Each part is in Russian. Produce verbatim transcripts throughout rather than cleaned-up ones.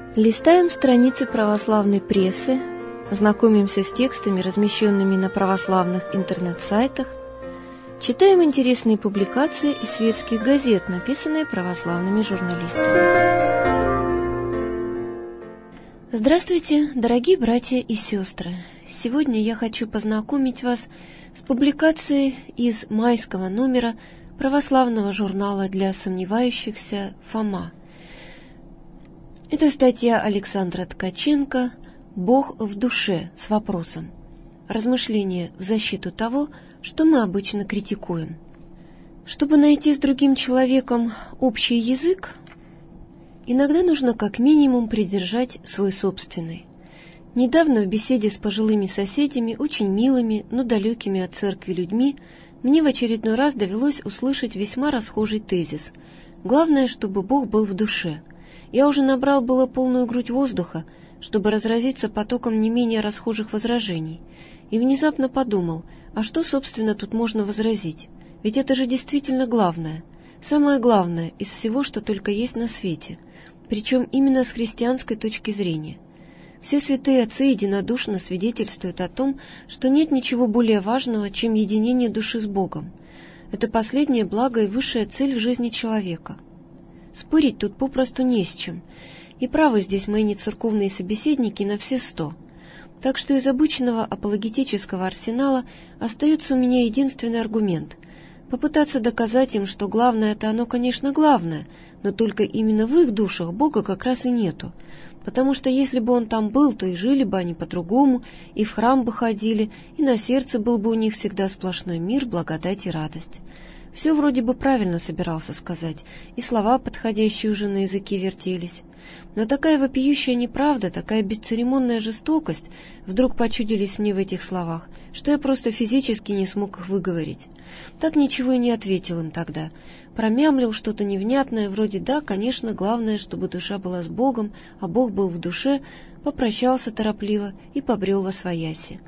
Листаем страницы православной прессы, знакомимся с текстами, размещенными на православных интернет-сайтах, читаем интересные публикации из светских газет, написанные православными журналистами. Здравствуйте, дорогие братья и сестры! Сегодня я хочу познакомить вас с публикацией из майского номера православного журнала для сомневающихся «Фома». Это статья Александра Ткаченко «Бог в душе» с вопросом. Размышления в защиту того, что мы обычно критикуем. Чтобы найти с другим человеком общий язык, иногда нужно как минимум придержать свой собственный. Недавно в беседе с пожилыми соседями, очень милыми, но далекими от церкви людьми, мне в очередной раз довелось услышать весьма расхожий тезис. Главное, чтобы Бог был в душе. Я уже набрал было полную грудь воздуха, чтобы разразиться потоком не менее расхожих возражений, и внезапно подумал, а что, собственно, тут можно возразить? Ведь это же действительно главное, самое главное из всего, что только есть на свете, причем именно с христианской точки зрения. Все святые отцы единодушно свидетельствуют о том, что нет ничего более важного, чем единение души с Богом. Это последнее благо и высшая цель в жизни человека. Спорить тут попросту не с чем, и правы здесь мои нецерковные собеседники на все сто. Так что из обычного апологетического арсенала остается у меня единственный аргумент — попытаться доказать им, что главное-то оно, конечно, главное, но только именно в их душах Бога как раз и нету, потому что если бы Он там был, то и жили бы они по-другому, и в храм бы ходили, и на сердце был бы у них всегда сплошной мир, благодать и радость. Все вроде бы правильно собирался сказать, и слова подходящие уже на языке вертелись. Но такая вопиющая неправда, такая бесцеремонная жестокость вдруг почудились мне в этих словах, что я просто физически не смог их выговорить. Так ничего и не ответил им тогда. Промямлил что-то невнятное, вроде «да, конечно, главное, чтобы душа была с Богом, а Бог был в душе», попрощался торопливо и побрел восвояси.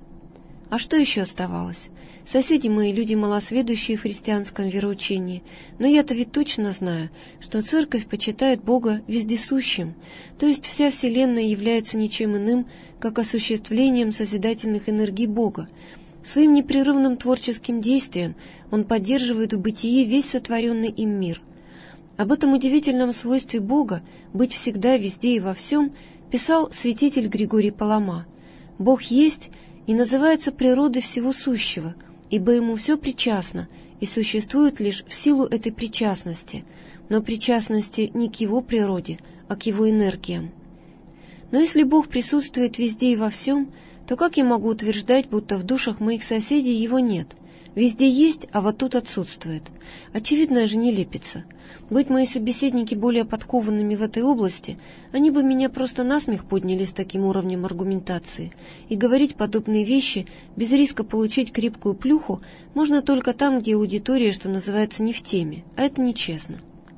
А что еще оставалось? Соседи мои люди малосведущие в христианском вероучении, но я-то ведь точно знаю, что церковь почитает Бога вездесущим, то есть вся вселенная является ничем иным, как осуществлением созидательных энергий Бога. Своим непрерывным творческим действием Он поддерживает в бытии весь сотворенный им мир. Об этом удивительном свойстве Бога быть всегда, везде и во всем писал святитель Григорий Палама. Бог есть и называется природой всего сущего, ибо Ему все причастно и существует лишь в силу этой причастности, но причастности не к Его природе, а к Его энергиям. Но если Бог присутствует везде и во всем, то как я могу утверждать, будто в душах моих соседей Его нет? Везде есть, а вот тут отсутствует. Очевидная же нелепица. Будь мои собеседники более подкованными в этой области, они бы меня просто насмех подняли с таким уровнем аргументации, и говорить подобные вещи без риска получить крепкую плюху можно только там, где аудитория, что называется, не в теме, а это нечестно.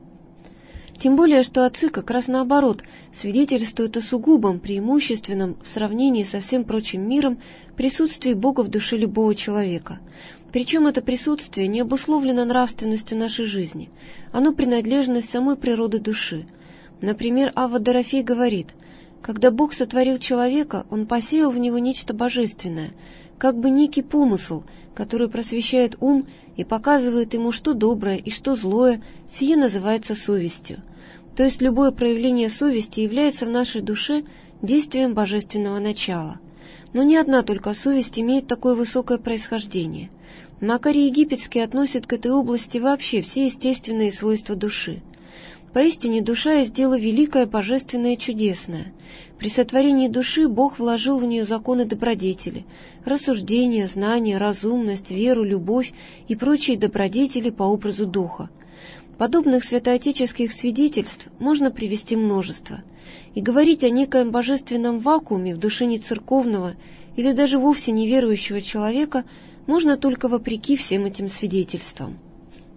Тем более, что отцы как раз наоборот свидетельствуют о сугубом, преимущественном в сравнении со всем прочим миром присутствии Бога в душе любого человека. Причем это присутствие не обусловлено нравственностью нашей жизни, оно принадлежность самой природы души. Например, Авва Дорофей говорит, когда Бог сотворил человека, Он посеял в него нечто божественное, как бы некий помысл, который просвещает ум и показывает ему, что доброе и что злое, сие называется совестью. То есть любое проявление совести является в нашей душе действием божественного начала. Но не одна только совесть имеет такое высокое происхождение. Макарий Египетский относит к этой области вообще все естественные свойства души. Поистине душа есть дело великое, божественное и чудесное. При сотворении души Бог вложил в нее законы добродетели, рассуждения, знания, разумность, веру, любовь и прочие добродетели по образу Духа. Подобных святоотеческих свидетельств можно привести множество. И говорить о некоем божественном вакууме в душе нецерковного или даже вовсе неверующего человека можно только вопреки всем этим свидетельствам.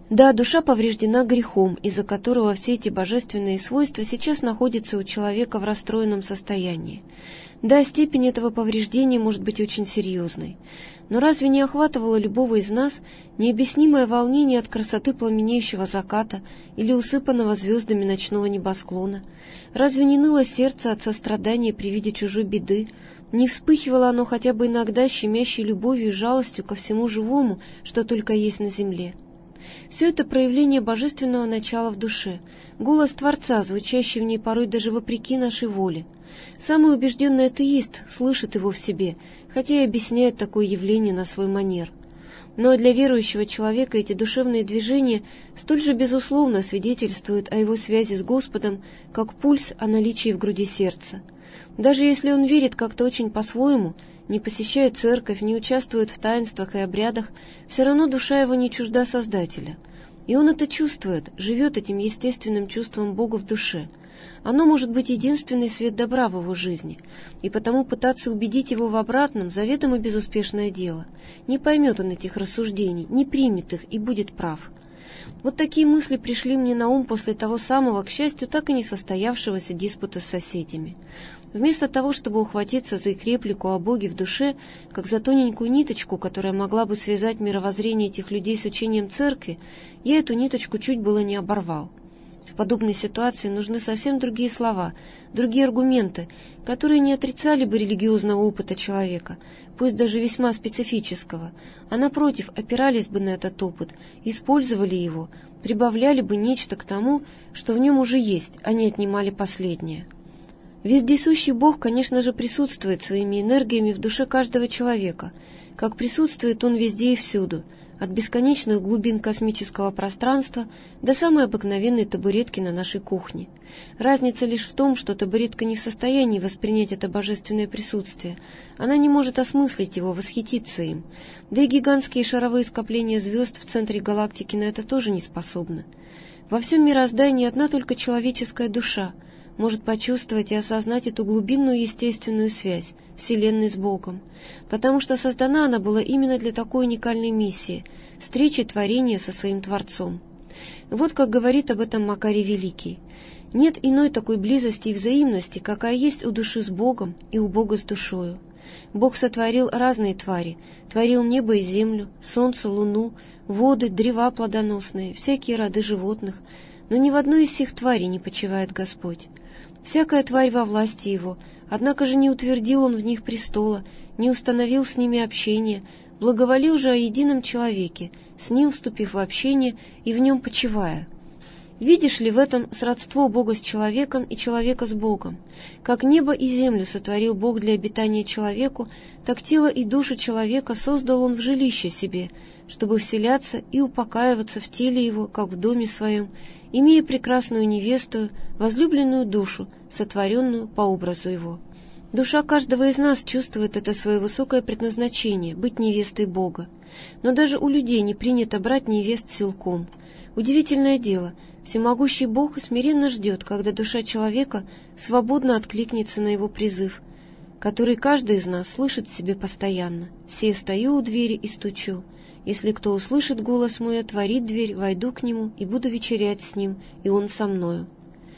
Да, душа повреждена грехом, из-за которого все эти божественные свойства сейчас находятся у человека в расстроенном состоянии. Да, степень этого повреждения может быть очень серьезной. Но разве не охватывало любого из нас необъяснимое волнение от красоты пламенеющего заката или усыпанного звездами ночного небосклона? Разве не ныло сердце от сострадания при виде чужой беды? Не вспыхивало оно хотя бы иногда щемящей любовью и жалостью ко всему живому, что только есть на земле? Все это проявление божественного начала в душе, голос Творца, звучащий в ней порой даже вопреки нашей воле. Самый убежденный атеист слышит его в себе, хотя и объясняет такое явление на свой манер. Но для верующего человека эти душевные движения столь же безусловно свидетельствуют о его связи с Господом, как пульс о наличии в груди сердца. Даже если он верит как-то очень по-своему, не посещает церковь, не участвует в таинствах и обрядах, все равно душа его не чужда Создателя. И он это чувствует, живет этим естественным чувством Бога в душе. Оно может быть единственный свет добра в его жизни, и потому пытаться убедить его в обратном заведомо безуспешное дело. Не поймет он этих рассуждений, не примет их и будет прав. Вот такие мысли пришли мне на ум после того самого, к счастью, так и не состоявшегося диспута с соседями. Вместо того, чтобы ухватиться за их реплику о Боге в душе, как за тоненькую ниточку, которая могла бы связать мировоззрение этих людей с учением церкви, я эту ниточку чуть было не оборвал. В подобной ситуации нужны совсем другие слова, другие аргументы, которые не отрицали бы религиозного опыта человека, пусть даже весьма специфического, а напротив опирались бы на этот опыт, использовали его, прибавляли бы нечто к тому, что в нем уже есть, а не отнимали последнее. Вездесущий Бог, конечно же, присутствует своими энергиями в душе каждого человека, как присутствует Он везде и всюду, от бесконечных глубин космического пространства до самой обыкновенной табуретки на нашей кухне. Разница лишь в том, что табуретка не в состоянии воспринять это божественное присутствие, она не может осмыслить его, восхититься им, да и гигантские шаровые скопления звезд в центре галактики на это тоже не способны. Во всем мироздании одна только человеческая душа может почувствовать и осознать эту глубинную естественную связь Вселенной с Богом, потому что создана она была именно для такой уникальной миссии — встречи творения со своим Творцом. Вот как говорит об этом Макарий Великий: «Нет иной такой близости и взаимности, какая есть у души с Богом и у Бога с душою. Бог сотворил разные твари, творил небо и землю, солнце, луну, воды, древа плодоносные, всякие роды животных, но ни в одной из сих тварей не почивает Господь. Всякая тварь во власти Его, однако же не утвердил Он в них престола, не установил с ними общение, благоволил же о едином человеке, с ним вступив в общение и в нем почивая». Видишь ли в этом сродство Бога с человеком и человека с Богом? Как небо и землю сотворил Бог для обитания человеку, так тело и душу человека создал Он в жилище себе, чтобы вселяться и упокаиваться в теле его, как в доме своем, имея прекрасную невесту, возлюбленную душу, сотворенную по образу его. Душа каждого из нас чувствует это свое высокое предназначение — быть невестой Бога. Но даже у людей не принято брать невест силком. Удивительное дело, всемогущий Бог смиренно ждет, когда душа человека свободно откликнется на его призыв, который каждый из нас слышит в себе постоянно. «Се стою у двери и стучу. Если кто услышит голос мой, отворит дверь, войду к нему и буду вечерять с ним, и он со мною».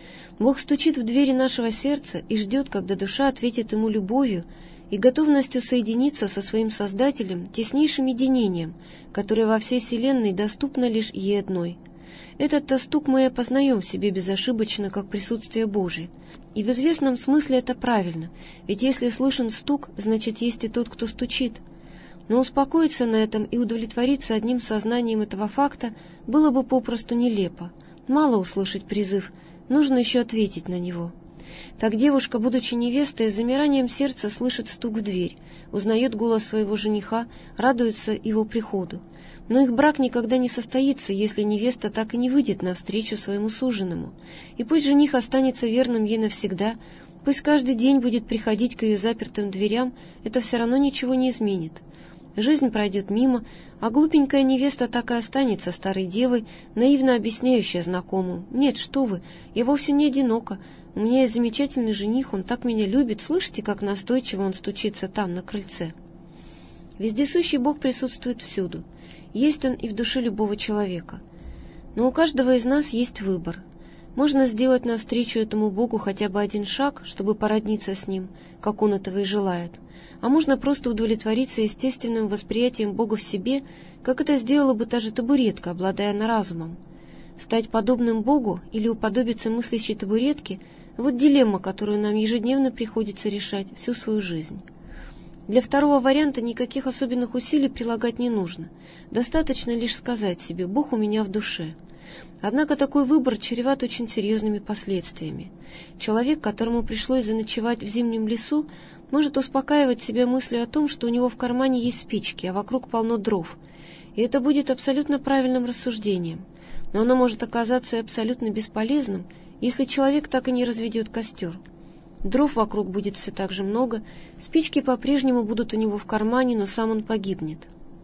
Бог стучит в двери нашего сердца и ждет, когда душа ответит ему любовью и готовностью соединиться со своим Создателем теснейшим единением, которое во всей вселенной доступно лишь ей одной. Этот-то стук мы и опознаем в себе безошибочно, как присутствие Божие. И в известном смысле это правильно, ведь если слышен стук, значит есть и тот, кто стучит. Но успокоиться на этом и удовлетвориться одним сознанием этого факта было бы попросту нелепо. Мало услышать призыв, нужно еще ответить на него. Так девушка, будучи невестой, с замиранием сердца слышит стук в дверь, узнает голос своего жениха, радуется его приходу. Но их брак никогда не состоится, если невеста так и не выйдет навстречу своему суженому. И пусть жених останется верным ей навсегда, пусть каждый день будет приходить к ее запертым дверям, это все равно ничего не изменит. Жизнь пройдет мимо, а глупенькая невеста так и останется старой девой, наивно объясняющая знакомым: «Нет, что вы, я вовсе не одинока, у меня есть замечательный жених, он так меня любит, слышите, как настойчиво он стучится там, на крыльце». Вездесущий Бог присутствует всюду, есть Он и в душе любого человека. Но у каждого из нас есть выбор. Можно сделать навстречу этому Богу хотя бы один шаг, чтобы породниться с Ним, как Он этого и желает, а можно просто удовлетвориться естественным восприятием Бога в себе, как это сделала бы та же табуретка, обладая разумом. Стать подобным Богу или уподобиться мыслящей табуретке – вот дилемма, которую нам ежедневно приходится решать всю свою жизнь. Для второго варианта никаких особенных усилий прилагать не нужно. Достаточно лишь сказать себе «Бог у меня в душе». Однако такой выбор чреват очень серьезными последствиями. Человек, которому пришлось заночевать в зимнем лесу, может успокаивать себя мыслью о том, что у него в кармане есть спички, а вокруг полно дров. И это будет абсолютно правильным рассуждением. Но оно может оказаться и абсолютно бесполезным, если человек так и не разведет костер. Дров вокруг будет все так же много, спички по-прежнему будут у него в кармане, но сам он погибнет.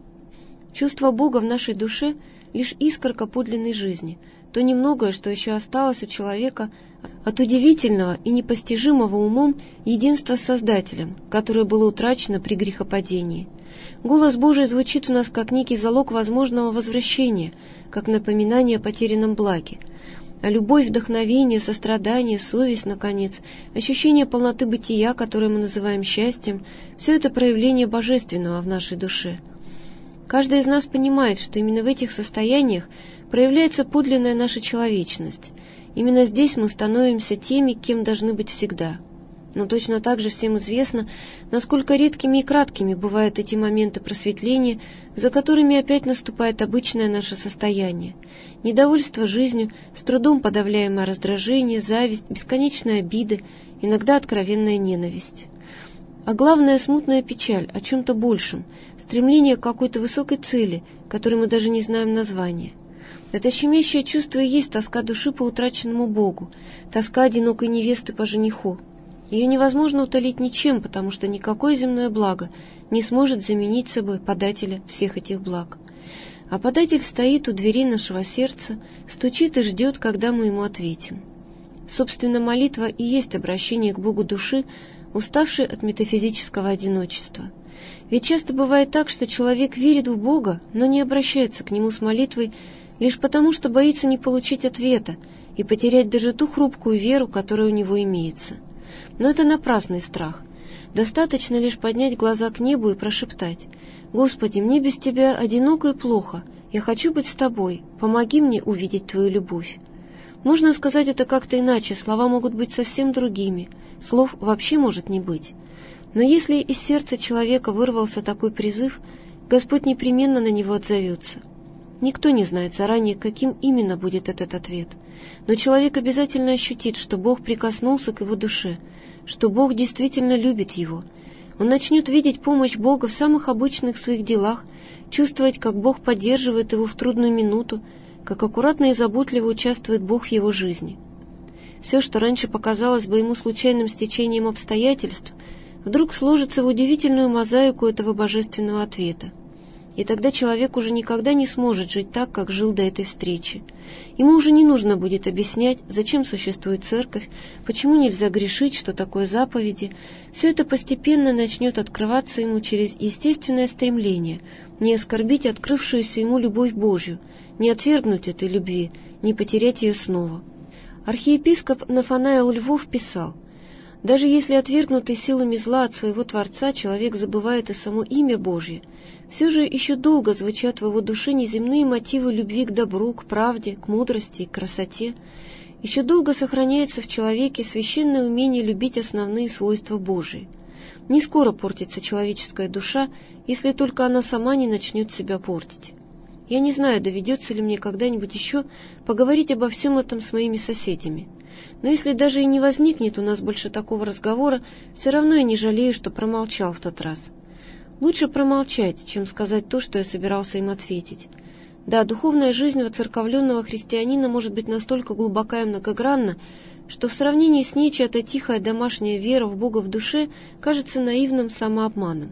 Чувство Бога в нашей душе – лишь искорка подлинной жизни, то немногое, что еще осталось у человека от удивительного и непостижимого умом единства с Создателем, которое было утрачено при грехопадении. Голос Божий звучит у нас как некий залог возможного возвращения, как напоминание о потерянном благе. А любовь, вдохновение, сострадание, совесть, наконец, ощущение полноты бытия, которое мы называем счастьем, все это проявление божественного в нашей душе. Каждый из нас понимает, что именно в этих состояниях проявляется подлинная наша человечность. Именно здесь мы становимся теми, кем должны быть всегда. Но точно так же всем известно, насколько редкими и краткими бывают эти моменты просветления, за которыми опять наступает обычное наше состояние. Недовольство жизнью, с трудом подавляемое раздражение, зависть, бесконечные обиды, иногда откровенная ненависть. А главное, смутная печаль о чем-то большем, стремление к какой-то высокой цели, которой мы даже не знаем названия. Это щемящее чувство и есть тоска души по утраченному Богу, тоска одинокой невесты по жениху. Ее невозможно утолить ничем, потому что никакое земное благо не сможет заменить собой подателя всех этих благ. А податель стоит у дверей нашего сердца, стучит и ждет, когда мы ему ответим. Собственно, молитва и есть обращение к Богу души, уставший от метафизического одиночества. Ведь часто бывает так, что человек верит в Бога, но не обращается к Нему с молитвой лишь потому, что боится не получить ответа и потерять даже ту хрупкую веру, которая у него имеется. Но это напрасный страх. Достаточно лишь поднять глаза к небу и прошептать: «Господи, мне без Тебя одиноко и плохо, я хочу быть с Тобой, помоги мне увидеть Твою любовь». Можно сказать это как-то иначе, слова могут быть совсем другими, слов вообще может не быть. Но если из сердца человека вырвался такой призыв, Господь непременно на него отзовется. Никто не знает заранее, каким именно будет этот ответ, но человек обязательно ощутит, что Бог прикоснулся к его душе, что Бог действительно любит его. Он начнет видеть помощь Бога в самых обычных своих делах, чувствовать, как Бог поддерживает его в трудную минуту, как аккуратно и заботливо участвует Бог в его жизни. Все, что раньше показалось бы ему случайным стечением обстоятельств, вдруг сложится в удивительную мозаику этого божественного ответа. И тогда человек уже никогда не сможет жить так, как жил до этой встречи. Ему уже не нужно будет объяснять, зачем существует церковь, почему нельзя грешить, что такое заповеди. Все это постепенно начнет открываться ему через естественное стремление не оскорбить открывшуюся ему любовь Божью, не отвергнуть этой любви, не потерять ее снова. Архиепископ Нафанаил Львов писал: «Даже если отвергнутый силами зла от своего Творца человек забывает и само имя Божье, все же еще долго звучат в его душе неземные мотивы любви к добру, к правде, к мудрости и к красоте. Еще долго сохраняется в человеке священное умение любить основные свойства Божии. Не скоро портится человеческая душа, если только она сама не начнет себя портить. Я не знаю, доведется ли мне когда-нибудь еще поговорить обо всем этом с моими соседями. Но если даже и не возникнет у нас больше такого разговора, все равно я не жалею, что промолчал в тот раз. Лучше промолчать, чем сказать то, что я собирался им ответить. Да, духовная жизнь воцерковленного христианина может быть настолько глубока и многогранна, что в сравнении с ней чья-то тихая домашняя вера в Бога в душе кажется наивным самообманом.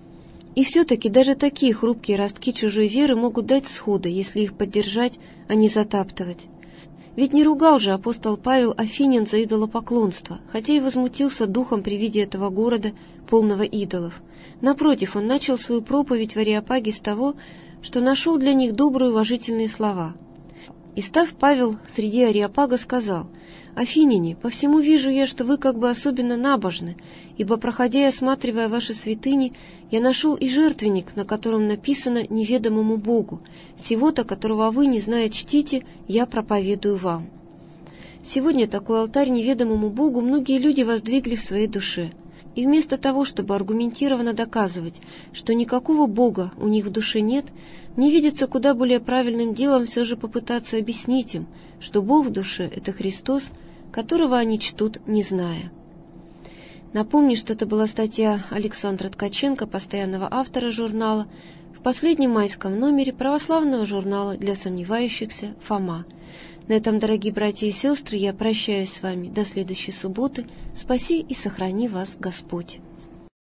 И все-таки даже такие хрупкие ростки чужой веры могут дать всходы, если их поддержать, а не затаптывать. Ведь не ругал же апостол Павел афинян за идолопоклонство, хотя и возмутился духом при виде этого города, полного идолов. Напротив, он начал свою проповедь в Ареопаге с того, что нашел для них добрые уважительные слова. И став Павел среди Ареопага, сказал: «Афиняне, по всему вижу я, что вы как бы особенно набожны, ибо, проходя и осматривая ваши святыни, я нашел и жертвенник, на котором написано неведомому Богу, сего-то, которого вы, не зная, чтите, я проповедую вам». Сегодня такой алтарь неведомому Богу многие люди воздвигли в своей душе. И вместо того, чтобы аргументированно доказывать, что никакого Бога у них в душе нет, мне видится куда более правильным делом все же попытаться объяснить им, что Бог в душе — это Христос, которого они чтут, не зная. Напомню, что это была статья Александра Ткаченко, постоянного автора журнала, в последнем майском номере православного журнала для сомневающихся «Фома». На этом, дорогие братья и сестры, я прощаюсь с вами до следующей субботы. Спаси и сохрани вас Господь.